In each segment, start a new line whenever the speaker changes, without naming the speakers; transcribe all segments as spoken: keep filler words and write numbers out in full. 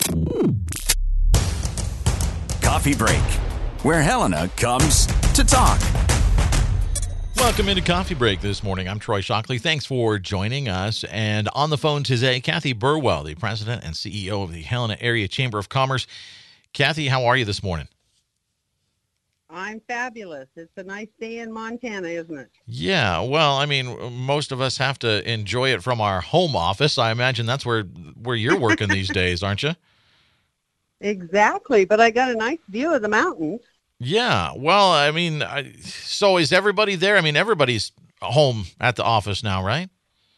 Coffee Break, where Helena comes to talk.
Welcome into Coffee Break this morning. I'm Troy Shockley. Thanks for joining us. And on the phone today, Kathy Burwell, the president and C E O of the Helena Area Chamber of Commerce. Kathy, how are you this morning?
I'm fabulous. It's a nice day in Montana, isn't it?
Yeah, well, I mean, most of us have to enjoy it from our home office. I imagine that's where, where you're working these days, aren't you?
Exactly, but I got a nice view of the mountains.
Yeah, well, I mean, I, so is everybody there? I mean, everybody's home at the office now, right?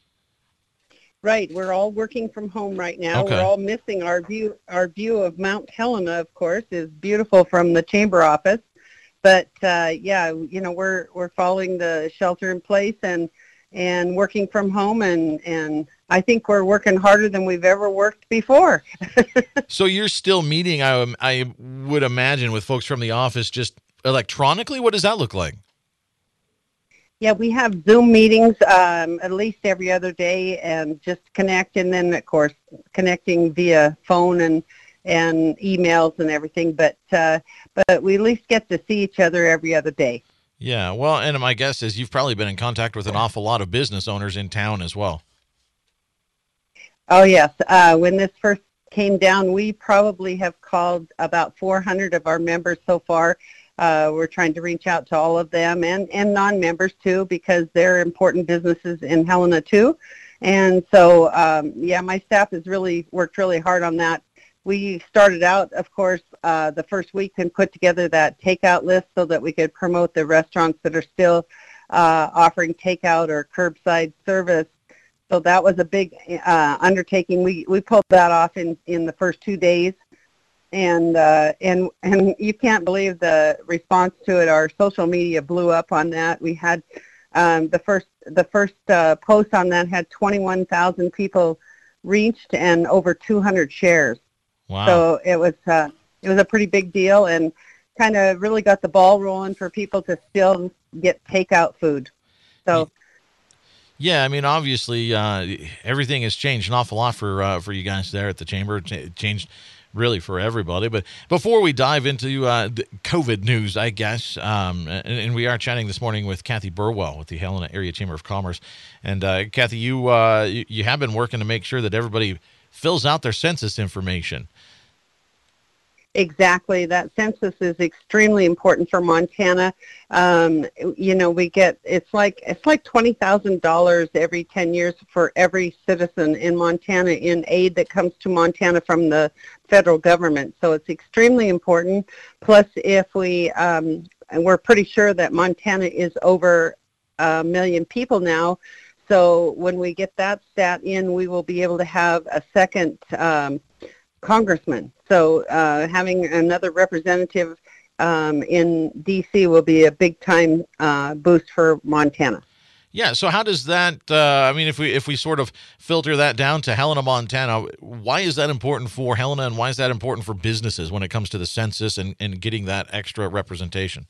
Right, we're all working from home right now.
Okay.
We're all missing our view. Our view of Mount Helena, of course, is beautiful from the chamber office. But uh, yeah, you know, we're we're following the shelter in place and and working from home, and and I think we're working harder than we've ever worked before.
So you're still meeting, I, I would imagine, with folks from the office just electronically? What does that look like?
Yeah, we have Zoom meetings um, at least every other day, and just connect, and then, of course, connecting via phone and and emails and everything. But uh, but we at least get to see each other every other day.
Yeah, well, and my guess is you've probably been in contact with an awful lot of business owners in town as well.
Oh, yes. Uh, when this first came down, we probably have called about four hundred of our members so far. Uh, we're trying to reach out to all of them, and, and non-members too, because they're important businesses in Helena too. And so, um, yeah, my staff has really worked really hard on that. We started out, of course, uh, the first week and put together that takeout list so that we could promote the restaurants that are still uh, offering takeout or curbside service. So that was a big uh, undertaking. We we pulled that off in, in the first two days, and uh, and and you can't believe the response to it. Our social media blew up on that. We had um, the first the first uh, post on that had twenty-one thousand people reached and over two hundred shares.
Wow!
So it was uh, it was a pretty big deal, and kind of really got the ball rolling for people to still get takeout food. So.
Yeah, I mean, obviously, uh, everything has changed an awful lot for uh, for you guys there at the chamber. It changed really for everybody. But before we dive into uh, the COVID news, I guess, um, and, and we are chatting this morning with Kathy Burwell with the Helena Area Chamber of Commerce. And uh, Kathy, you, uh, you you have been working to make sure that everybody fills out their census information.
Exactly. That census is extremely important for Montana. Um, you know, we get, it's like, it's like twenty thousand dollars every ten years for every citizen in Montana in aid that comes to Montana from the federal government. So it's extremely important. Plus, if we, um, and we're pretty sure that Montana is over a million people now. So when we get that stat in, we will be able to have a second um, congressman. So uh, having another representative um, in D C will be a big-time uh, boost for Montana.
Yeah. So how does that? Uh, I mean, if we if we sort of filter that down to Helena, Montana, why is that important for Helena, and why is that important for businesses when it comes to the census and, and getting that extra representation?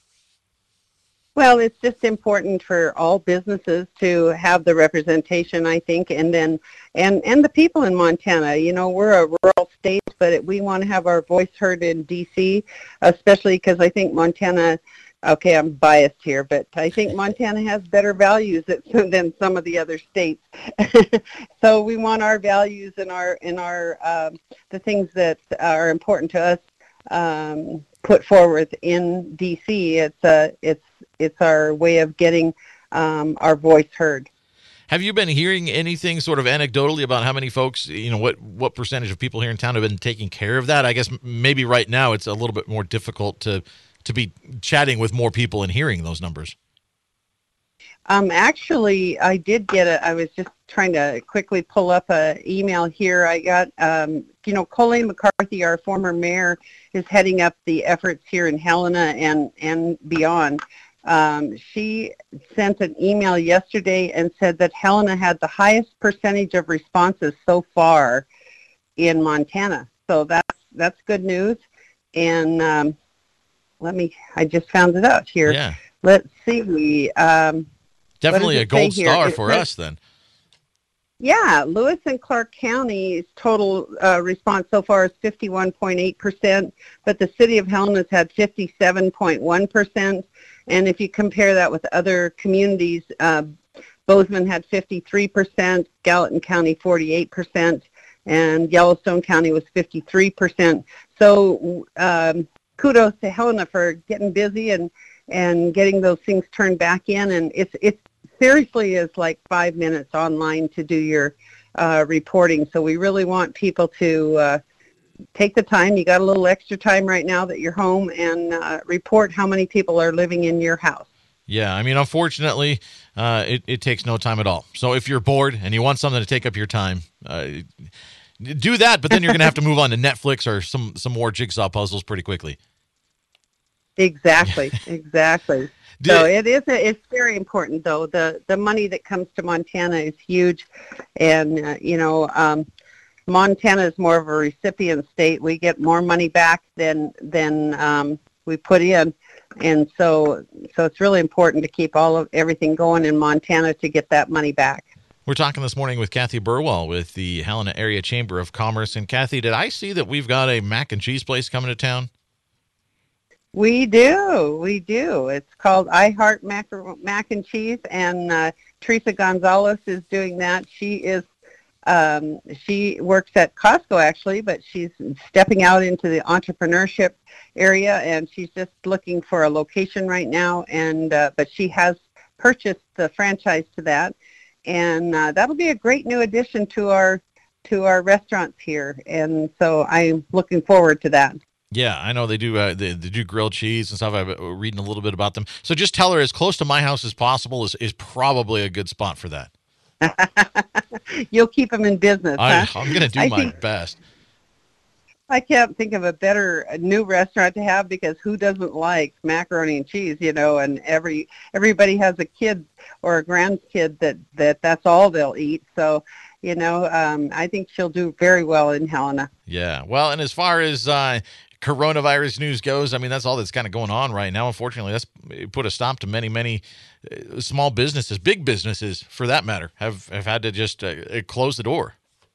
Well, it's just important for all businesses to have the representation, I think, and then and and the people in Montana. You know, we're a rural state, but it, we want to have our voice heard in D C, especially because I think Montana. Okay, I'm biased here, but I think Montana has better values than some of the other states. So we want our values and our and our um, the things that are important to us um, put forward in D C. It's a it's it's our way of getting um, our voice heard.
Have you been hearing anything sort of anecdotally about how many folks, you know, what, what percentage of people here in town have been taking care of that? I guess maybe right now it's a little bit more difficult to, to be chatting with more people and hearing those numbers.
Um, actually, I did get a, I was just trying to quickly pull up an email here. I got, um, you know, Colleen McCarthy, our former mayor, is heading up the efforts here in Helena and, and beyond. Um, she sent an email yesterday and said that Helena had the highest percentage of responses so far in Montana. So that's that's good news. And um, let me, I just found it out here.
Yeah.
Let's see. We um,
Definitely a gold star
it
for
says,
us then.
Yeah, Lewis and Clark County's total uh, response so far is fifty-one point eight percent, but the city of Helena's had fifty-seven point one percent. And if you compare that with other communities, uh, Bozeman had fifty-three percent, Gallatin County forty-eight percent, and Yellowstone County was fifty-three percent. So um, kudos to Helena for getting busy and, and getting those things turned back in. And it's it's seriously is like five minutes online to do your uh, reporting. So we really want people to uh, take the time. You got a little extra time right now that you're home, and uh, report how many people are living in your house.
Yeah, I mean, unfortunately, uh, it, it takes no time at all. So if you're bored and you want something to take up your time, uh, do that, but then you're going to have to move on to Netflix or some, some more jigsaw puzzles pretty quickly.
Exactly, exactly. So it is. A, it's very important, though. The the money that comes to Montana is huge, and uh, you know, um, Montana is more of a recipient state. We get more money back than than um, we put in, and so so it's really important to keep all of everything going in Montana to get that money back.
We're talking this morning with Kathy Burwell with the Helena Area Chamber of Commerce. And Kathy, did I see that we've got a mac and cheese place coming to town?
We do, we do. It's called I Heart Mac, Mac and Cheese, and uh, Teresa Gonzalez is doing that. She is, um, she works at Costco actually, but she's stepping out into the entrepreneurship area, and she's just looking for a location right now. And uh, but she has purchased the franchise to that, and uh, that'll be a great new addition to our to our restaurants here. And so I'm looking forward to that.
Yeah, I know they do. Uh, they, they do grilled cheese and stuff. I've been reading a little bit about them. So just tell her as close to my house as possible is, is probably a good spot for that.
You'll keep them in business.
I,
huh?
I'm going to do
I
my
think,
best.
I can't think of a better new restaurant to have, because who doesn't like macaroni and cheese? You know, and every everybody has a kid or a grandkid that, that that's all they'll eat. So, you know, um, I think she'll do very well in Helena.
Yeah. Well, and as far as uh, coronavirus news goes, I mean, that's all that's kind of going on right now. Unfortunately, that's put a stop to many, many uh, small businesses, big businesses for that matter, have, have had to just uh, close the door.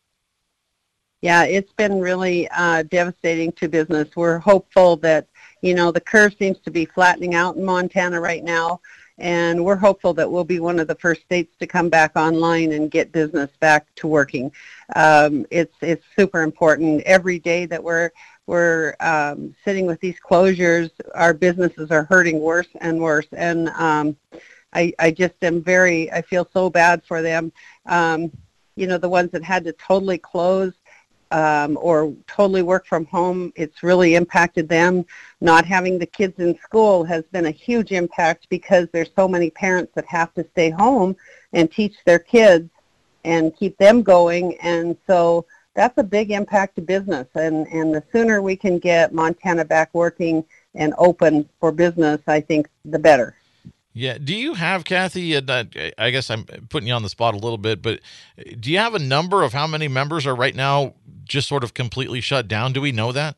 Yeah, it's been really uh, devastating to business. We're hopeful that, you know, the curve seems to be flattening out in Montana right now, and we're hopeful that we'll be one of the first states to come back online and get business back to working. Um, it's it's super important. Every day that we're we're um, sitting with these closures, our businesses are hurting worse and worse. And um, I I just am very I feel so bad for them. Um, you know, the ones that had to totally close. Um, or totally work from home, it's really impacted them. Not having the kids in school has been a huge impact, because there's so many parents that have to stay home and teach their kids and keep them going. And so that's a big impact to business. And, and the sooner we can get Montana back working and open for business, I think the better.
Yeah. Do you have, Kathy, and uh, I guess I'm putting you on the spot a little bit, but do you have a number of how many members are right now just sort of completely shut down? Do we know that?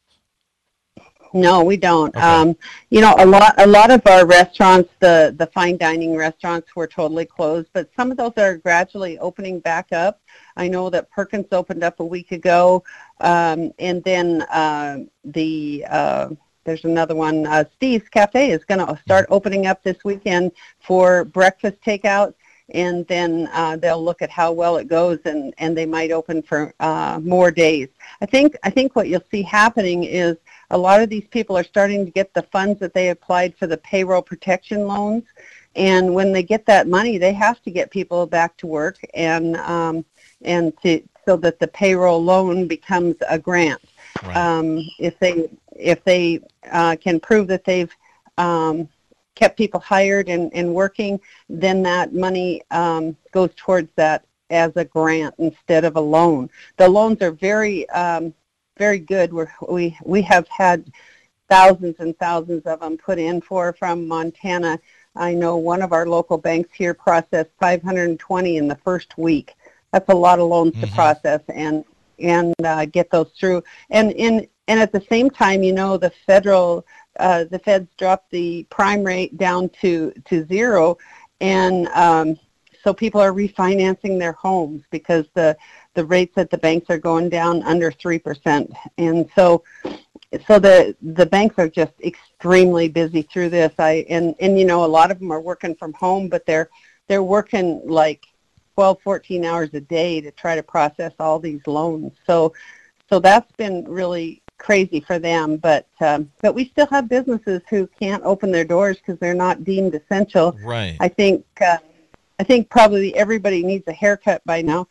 No, we don't.
Okay.
Um, you know, a lot a lot of our restaurants, the, the fine dining restaurants, were totally closed, but some of those are gradually opening back up. I know that Perkins opened up a week ago, um, and then uh, the... Uh, There's another one, uh, Steve's Cafe is going to start opening up this weekend for breakfast takeout, and then uh, they'll look at how well it goes, and, and they might open for uh, more days. I think I think what you'll see happening is a lot of these people are starting to get the funds that they applied for the payroll protection loans, and when they get that money, they have to get people back to work, and um, and to so that the payroll loan becomes a grant. Right. Um, if they if they uh, can prove that they've um, kept people hired and, and working, then that money um, goes towards that as a grant instead of a loan. The loans are very um, very good. We're, we we have had thousands and thousands of them put in for from Montana. I know one of our local banks here processed five hundred twenty in the first week. That's a lot of loans mm-hmm. to process and and uh, get those through. And in and at the same time, you know, the federal, uh, the feds dropped the prime rate down to, to zero, and um, so people are refinancing their homes because the the rates at the banks are going down under three percent. And so so the the banks are just extremely busy through this. I and, and you know, a lot of them are working from home, but they're they're working like twelve, fourteen hours a day to try to process all these loans. So so that's been really crazy for them, but um, but we still have businesses who can't open their doors because they're not deemed essential.
Right.
I think uh, I think probably everybody needs a haircut by now.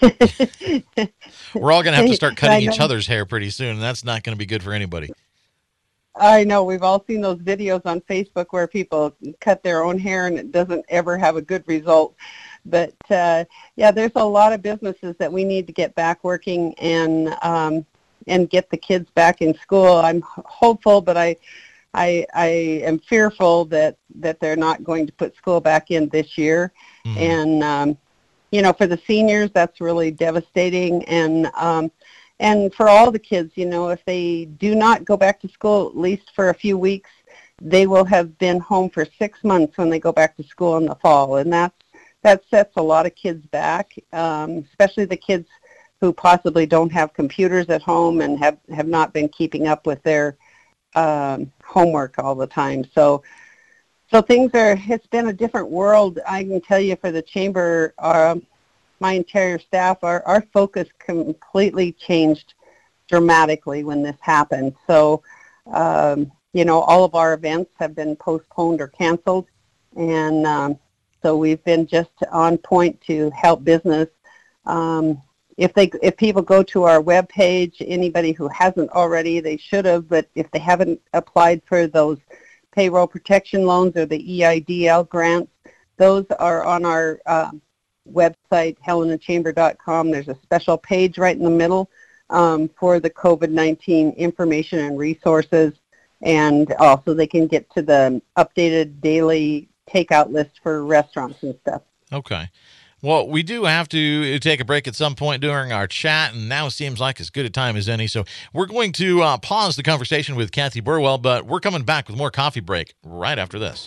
We're all going to have to start cutting
I
each
know.
other's hair pretty soon, and that's not going to be good for anybody.
I know, we've all seen those videos on Facebook where people cut their own hair and it doesn't ever have a good result. But uh, yeah, there's a lot of businesses that we need to get back working and um, and get the kids back in school. I'm hopeful, but I I, I am fearful that, that they're not going to put school back in this year.
Mm-hmm.
And, um, you know, for the seniors, that's really devastating. And um, and for all the kids, you know, if they do not go back to school, at least for a few weeks, they will have been home for six months when they go back to school in the fall. And that's, that sets a lot of kids back, um, especially the kids who possibly don't have computers at home and have, have not been keeping up with their um, homework all the time. So so things are, it's been a different world. I can tell you for the Chamber, uh, my entire staff, our, our focus completely changed dramatically when this happened. So, um, you know, all of our events have been postponed or canceled. And um, so we've been just on point to help business. Um, if they, if people go to our webpage, anybody who hasn't already, they should have, but if they haven't applied for those payroll protection loans or the E I D L grants, those are on our um, website, helena chamber dot com. There's a special page right in the middle um, for the COVID nineteen information and resources, and also they can get to the updated daily takeout list for restaurants and stuff.
Okay. Well, we do have to take a break at some point during our chat, and now seems like as good a time as any. So we're going to uh, pause the conversation with Kathy Burwell, but we're coming back with more Coffee Break right after this.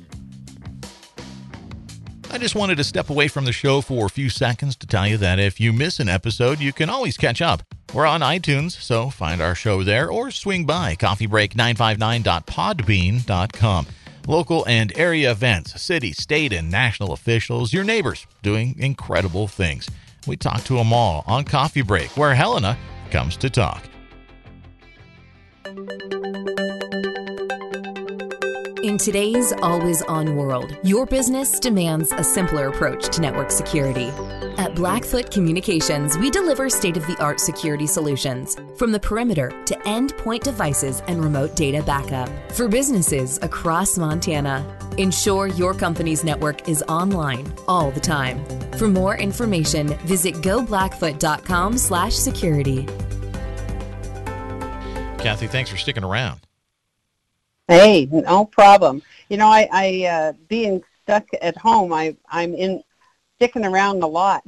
I just wanted to step away from the show for a few seconds to tell you that if you miss an episode, you can always catch up. We're on iTunes, so find our show there or swing by coffee break nine five nine dot podbean dot com. Local and area events, city, state, and national officials, your neighbors doing incredible things. We talk to them all on Coffee Break, where Helena comes to talk.
In today's always-on world, your business demands a simpler approach to network security. At Blackfoot Communications, we deliver state-of-the-art security solutions, from the perimeter to endpoint devices and remote data backup, for businesses across Montana. Ensure your company's network is online all the time. For more information, visit go blackfoot dot com slash security.
Kathy, thanks for sticking around.
Hey, no problem. You know, I, I uh, being stuck at home, I, I'm in sticking around a lot.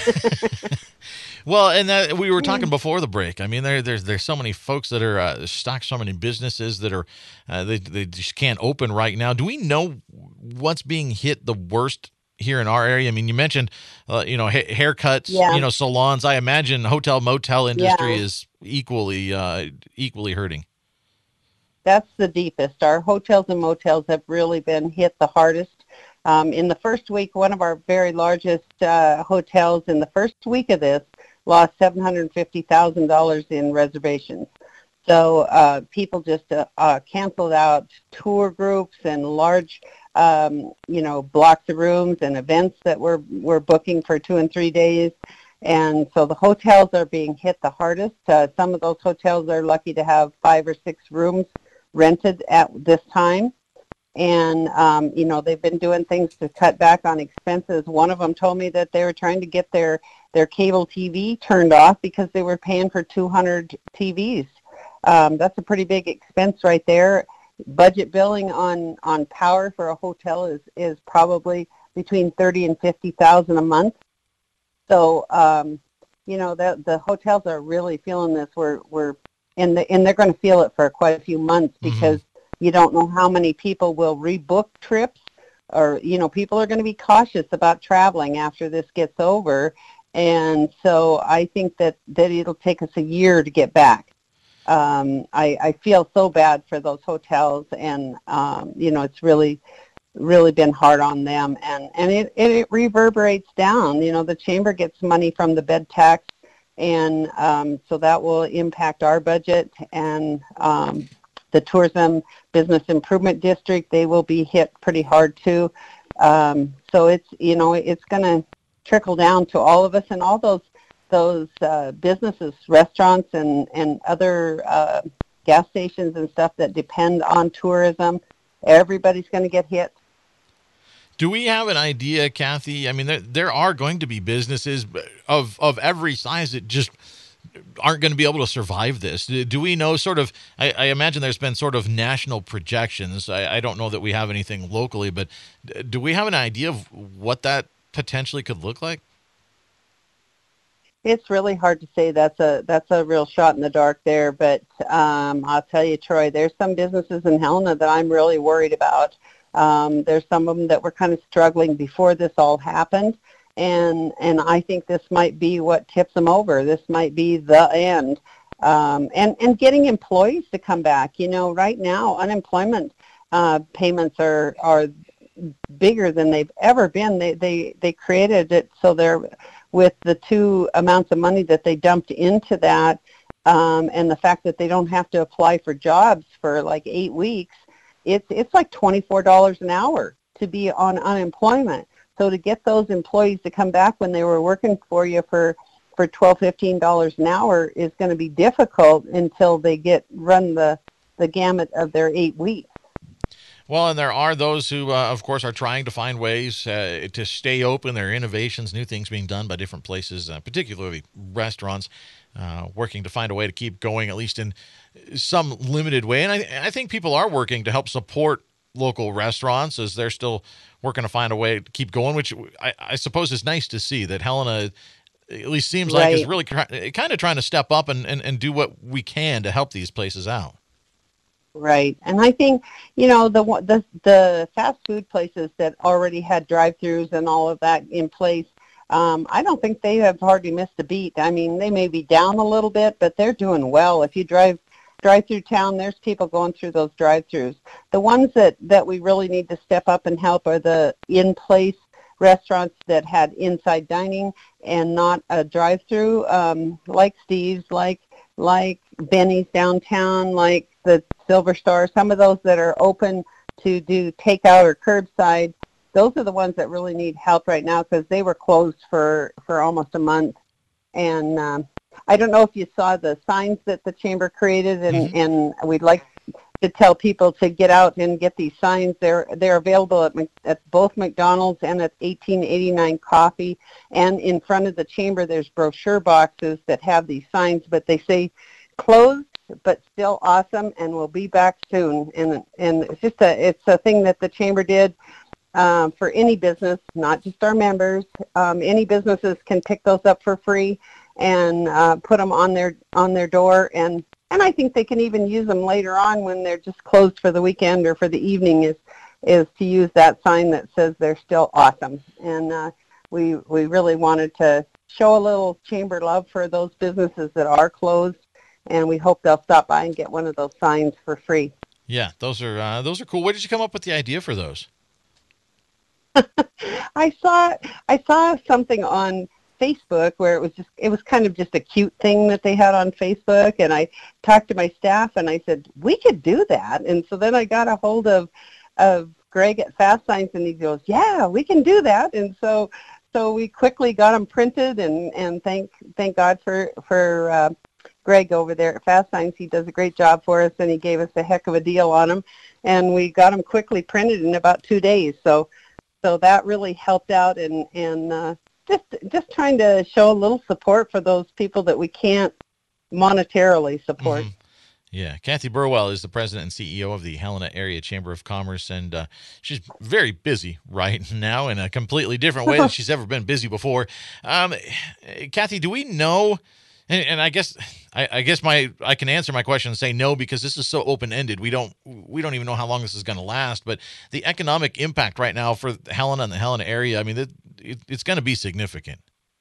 Well, and that, we were talking before the break. I mean, there, there's there's so many folks that are uh, stuck, so many businesses that are uh, they they just can't open right now. Do we know what's being hit the worst here in our area? I mean, you mentioned uh, you know ha- haircuts,
Yeah.
you know salons. I imagine hotel motel industry
Yeah.
is equally uh, equally hurting.
That's the deepest. Our hotels and motels have really been hit the hardest. Um, in the first week, one of our very largest uh, hotels in the first week of this lost seven hundred fifty thousand dollars in reservations. So uh, people just uh, uh, canceled out tour groups and large, um, you know, blocks of rooms and events that we're, we're booking for two and three days. And so the hotels are being hit the hardest. Uh, some of those hotels are lucky to have five or six rooms rented at this time. And, um, you know, they've been doing things to cut back on expenses. One of them told me that they were trying to get their, their cable T V turned off because they were paying for two hundred T Vs. Um, that's a pretty big expense right there. Budget billing on, on power for a hotel is, is probably between thirty and fifty thousand a month. So, um, you know, the, the hotels are really feeling this. We're, we're and, the, and they're going to feel it for quite a few months because mm-hmm. you don't know how many people will rebook trips or you know, people are going to be cautious about traveling after this gets over, and so I think that that it'll take us a year to get back. Um, I, I feel so bad for those hotels, and um, you know, it's really really been hard on them, and and it, it it reverberates down. You know, the chamber gets money from the bed tax, and um, so that will impact our budget, and um, the Tourism Business Improvement District, they will be hit pretty hard too. Um, so it's, you know, it's going to trickle down to all of us, and all those those uh, businesses, restaurants, and and other uh, gas stations and stuff that depend on tourism. Everybody's going to get hit.
Do we have an idea, Kathy? I mean, there there are going to be businesses of of every size that just aren't going to be able to survive this. Do we know sort of, I, I imagine there's been sort of national projections. I, I don't know that we have anything locally, but do we have an idea of what that potentially could look like?
It's really hard to say. That's a that's a real shot in the dark there. But um, I'll tell you, Troy, there's some businesses in Helena that I'm really worried about. Um, there's some of them that were kind of struggling before this all happened. And and I think this might be what tips them over. This might be the end. Um, and, and getting employees to come back. You know, right now, unemployment uh, payments are are bigger than they've ever been. They, they, they created it so they're, with the two amounts of money that they dumped into that, um, and the fact that they don't have to apply for jobs for like eight weeks, it's, it's like twenty-four dollars an hour to be on unemployment. So to get those employees to come back when they were working for you for, for twelve dollars, fifteen dollars an hour is going to be difficult until they get run the, the gamut of their eight weeks.
Well, and there are those who, uh, of course, are trying to find ways uh, to stay open. There are innovations, new things being done by different places, uh, particularly restaurants, uh, working to find a way to keep going, at least in some limited way. And I, I think people are working to help support local restaurants as they're still working to find a way to keep going, which I, I suppose is nice to see that Helena at least seems
right.
like is really kind of trying to step up and, and, and do what we can to help these places out.
Right. And I think, you know, the, the, the fast food places that already had drive-thrus and all of that in place, um, I don't think they have hardly missed a beat. I mean, they may be down a little bit, but they're doing well. If you drive drive through town, there's people going through those drive-thrus. The ones that, that we really need to step up and help are the in-place restaurants that had inside dining and not a drive-through, um, like Steve's, like like Benny's downtown, like the Silver Star, some of those that are open to do takeout or curbside. Those are the ones that really need help right now because they were closed for, for almost a month. And um, I don't know if you saw the signs that the chamber created, and, mm-hmm. and we'd like to tell people to get out and get these signs. They're they're available at, at both McDonald's and at eighteen eighty-nine Coffee. And in front of the chamber, there's brochure boxes that have these signs, but they say closed but still awesome, and we'll be back soon. And and it's just a it's a thing that the chamber did um, for any business, not just our members. Um, any businesses can pick those up for free and uh, put them on their on their door, and and I think they can even use them later on when they're just closed for the weekend or for the evening. Is is to use that sign that says they're still awesome. And uh, we we really wanted to show a little chamber love for those businesses that are closed, and we hope they'll stop by and get one of those signs for free.
Yeah, those are uh, those are cool. Where did you come up with the idea for those?
I saw I saw something on Facebook where it was just it was kind of just a cute thing that they had on Facebook, and I talked to my staff and I said we could do that. And so then I got a hold of of Greg at Fast Signs, and he goes, yeah, we can do that. And so so we quickly got them printed, and and thank thank God for for uh, Greg over there at Fast Signs. He does a great job for us, and he gave us a heck of a deal on them, and we got them quickly printed in about two days. So so that really helped out, and and uh, just just trying to show a little support for those people that we can't monetarily support.
Mm-hmm. Yeah, Kathy Burwell is the president and C E O of the Helena Area Chamber of Commerce, and uh, she's very busy right now in a completely different way than she's ever been busy before. Um, Kathy, do we know, And, and I guess I, I guess my I can answer my question and say no, because this is so open ended. We don't we don't even know how long this is going to last. But the economic impact right now for Helena and the Helena area, I mean, it, it, it's going to be significant.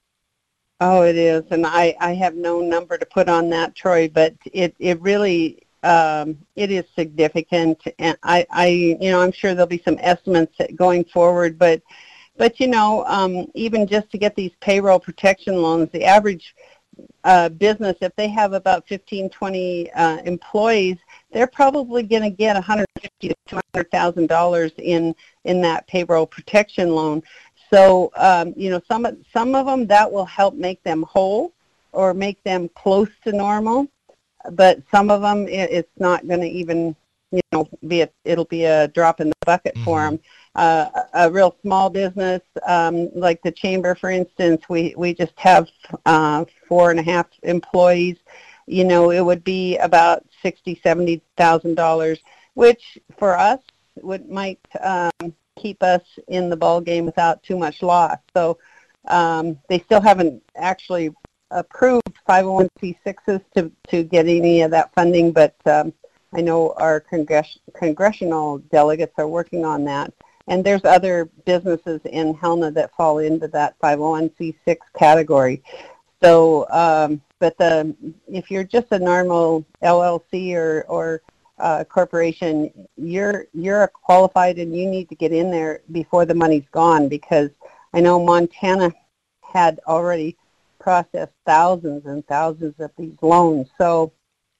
Oh, it is, and I, I have no number to put on that, Troy, but it it really um, it is significant, and I, I you know I'm sure there'll be some estimates going forward, but but you know um, even just to get these payroll protection loans, the average uh, business, if they have about fifteen, twenty uh, employees, they're probably going to get one hundred fifty thousand to two hundred thousand dollars in in that payroll protection loan. So, um, you know, some, some of them, that will help make them whole or make them close to normal. But some of them, it, it's not going to even, you know, be a, it'll be a drop in the bucket mm-hmm. for them. Uh, a real small business, um, like the Chamber, for instance, we, we just have uh, four and a half employees. You know, it would be about sixty thousand, seventy thousand dollars, which for us would might um, keep us in the ball game without too much loss. So um, they still haven't actually approved five oh one c sixes to, to get any of that funding, but um, I know our congress- congressional delegates are working on that. And there's other businesses in Helena that fall into that five oh one c six category. So, um, but the if you're just a normal L L C or, or Uh, corporation, you're you're qualified and you need to get in there before the money's gone, because I know Montana had already processed thousands and thousands of these loans. So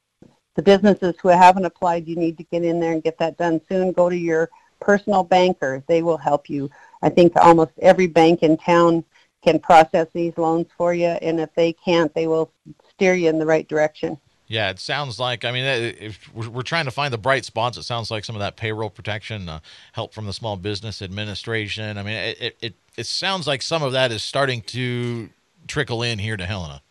the businesses who haven't applied, you need to get in there and get that done soon. Go to your personal banker. They will help you. I think almost every bank in town can process these loans for you, and if they can't, they will steer you in the right direction.
Yeah, it sounds like, I mean, if we're trying to find the bright spots, it sounds like some of that payroll protection, uh, help from the Small Business Administration. I mean, it, it it sounds like some of that is starting to trickle in here to Helena.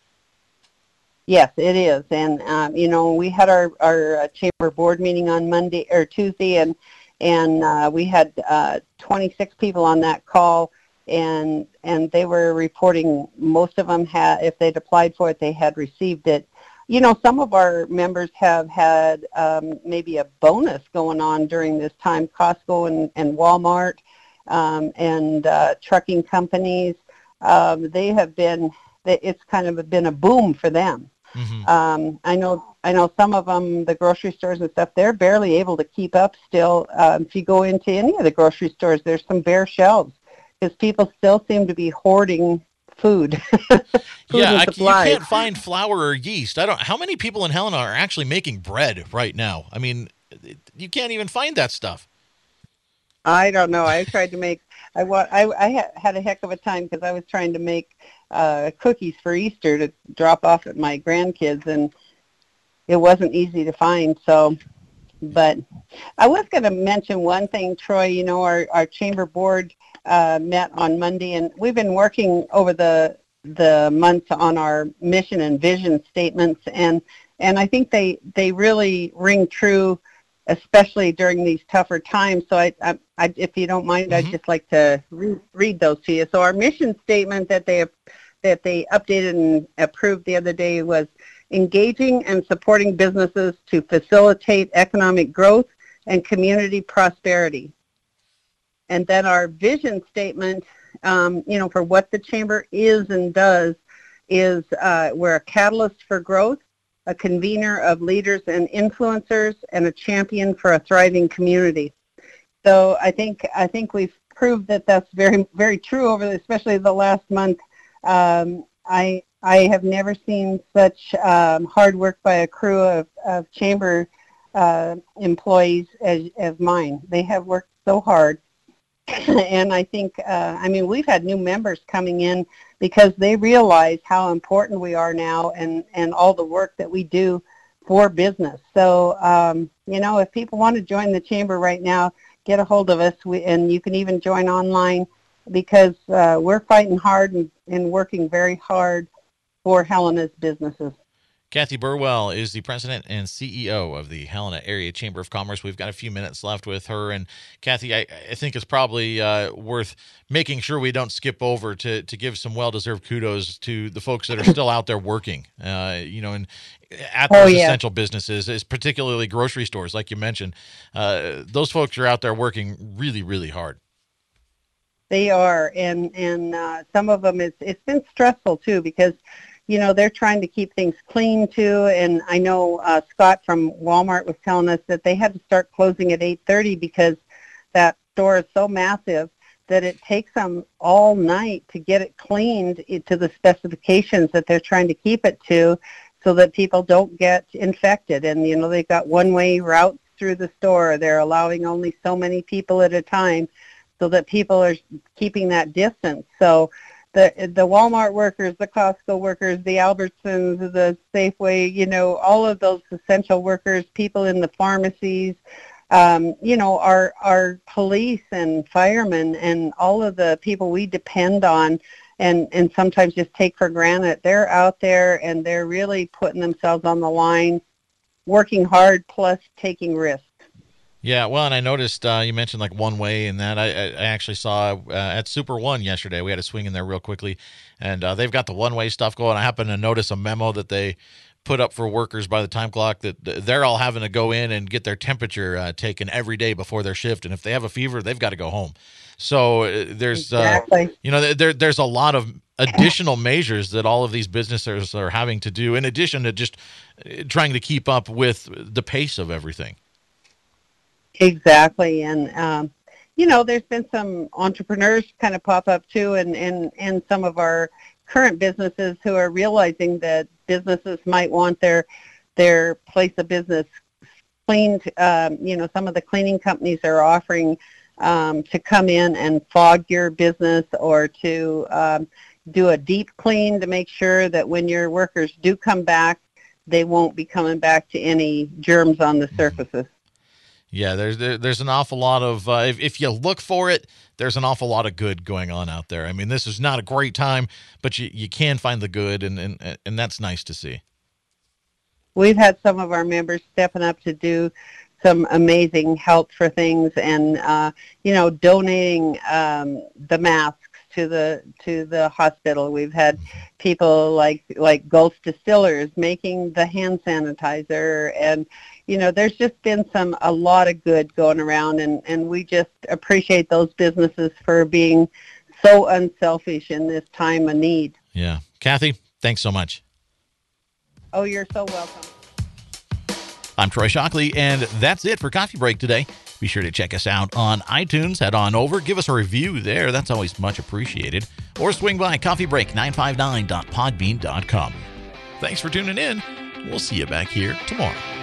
Yes, it is. And, um, you know, we had our, our chamber board meeting on Monday or Tuesday, and, and uh, we had uh, twenty-six people on that call, and and they were reporting most of them had, if they'd applied for it, they had received it. You know, some of our members have had um, maybe a bonus going on during this time. Costco and, and Walmart um, and uh, trucking companies, um, they have been, it's kind of been a boom for them. Mm-hmm. Um, I know I know some of them, the grocery stores and stuff, they're barely able to keep up still. Uh, if you go into any of the grocery stores, there's some bare shelves because people still seem to be hoarding food. food
yeah, I, you can't find flour or yeast. I don't. How many people in Helena are actually making bread right now? I mean, you can't even find that stuff.
I don't know. I tried to make. I I, I had a heck of a time because I was trying to make uh, cookies for Easter to drop off at my grandkids, and it wasn't easy to find. So, but I was going to mention one thing, Troy. You know, our our chamber board Uh, met on Monday, and we've been working over the the months on our mission and vision statements, and and I think they they really ring true, especially during these tougher times. So I, I, I if you don't mind, mm-hmm. I'd just like to re- read those to you. So our mission statement that they that they updated and approved the other day was engaging and supporting businesses to facilitate economic growth and community prosperity. And then our vision statement, um, you know, for what the Chamber is and does, is uh, we're a catalyst for growth, a convener of leaders and influencers, and a champion for a thriving community. So I think I think we've proved that that's very very true over, especially the last month. Um, I I have never seen such um, hard work by a crew of, of Chamber uh, employees as as mine. They have worked so hard. And I think, uh, I mean, we've had new members coming in because they realize how important we are now and, and all the work that we do for business. So, um, you know, if people want to join the Chamber right now, get a hold of us. We, and you can even join online because uh, we're fighting hard and, and working very hard for Helena's businesses.
Kathy Burwell is the president and C E O of the Helena Area Chamber of Commerce. We've got a few minutes left with her. And Kathy, I, I think it's probably uh, worth making sure we don't skip over to to give some well-deserved kudos to the folks that are still out there working, uh, you know, and at those oh, yeah. essential businesses, is particularly grocery stores, like you mentioned. Uh, those folks are out there working really, really hard.
They are, and and uh, some of them, it's it's been stressful too, because you know, they're trying to keep things clean too. And I know uh, Scott from Walmart was telling us that they had to start closing at eight thirty because that store is so massive that it takes them all night to get it cleaned to the specifications that they're trying to keep it to, so that people don't get infected. And, you know, they've got one-way routes through the store. They're allowing only so many people at a time so that people are keeping that distance. So the the Walmart workers, the Costco workers, the Albertsons, the Safeway, you know, all of those essential workers, people in the pharmacies, um, you know, our our police and firemen and all of the people we depend on and, and sometimes just take for granted, they're out there and they're really putting themselves on the line, working hard plus taking risks.
Yeah, well, and I noticed uh, you mentioned like one way and that. I, I actually saw uh, at Super One yesterday, we had to swing in there real quickly, and uh, they've got the one-way stuff going. I happened to notice a memo that they put up for workers by the time clock that they're all having to go in and get their temperature uh, taken every day before their shift, and if they have a fever, they've got to go home. So uh, there's, exactly. uh, you know, there there's a lot of additional measures that all of these businesses are having to do, in addition to just trying to keep up with the pace of everything.
Exactly, and um, you know, there's been some entrepreneurs kind of pop up too, and, and, and some of our current businesses who are realizing that businesses might want their their place of business cleaned. Um, you know, some of the cleaning companies are offering um, to come in and fog your business, or to um, do a deep clean to make sure that when your workers do come back, they won't be coming back to any germs on the surfaces.
Yeah, there's there, there's an awful lot of, uh, if, if you look for it, there's an awful lot of good going on out there. I mean, this is not a great time, but you, you can find the good, and, and, and that's nice to see.
We've had some of our members stepping up to do some amazing help for things, and, uh, you know, donating um, the masks to the to the hospital. We've had people like like Gulf Distillers making the hand sanitizer, and you know, there's just been some a lot of good going around, and, and we just appreciate those businesses for being so unselfish in this time of need.
Yeah. Kathy, thanks so much.
Oh, you're so welcome.
I'm Troy Shockley, and that's it for Coffee Break today. Be sure to check us out on iTunes. Head on over, give us a review there. That's always much appreciated. Or swing by coffee break nine five nine dot podbean dot com. Thanks for tuning in. We'll see you back here tomorrow.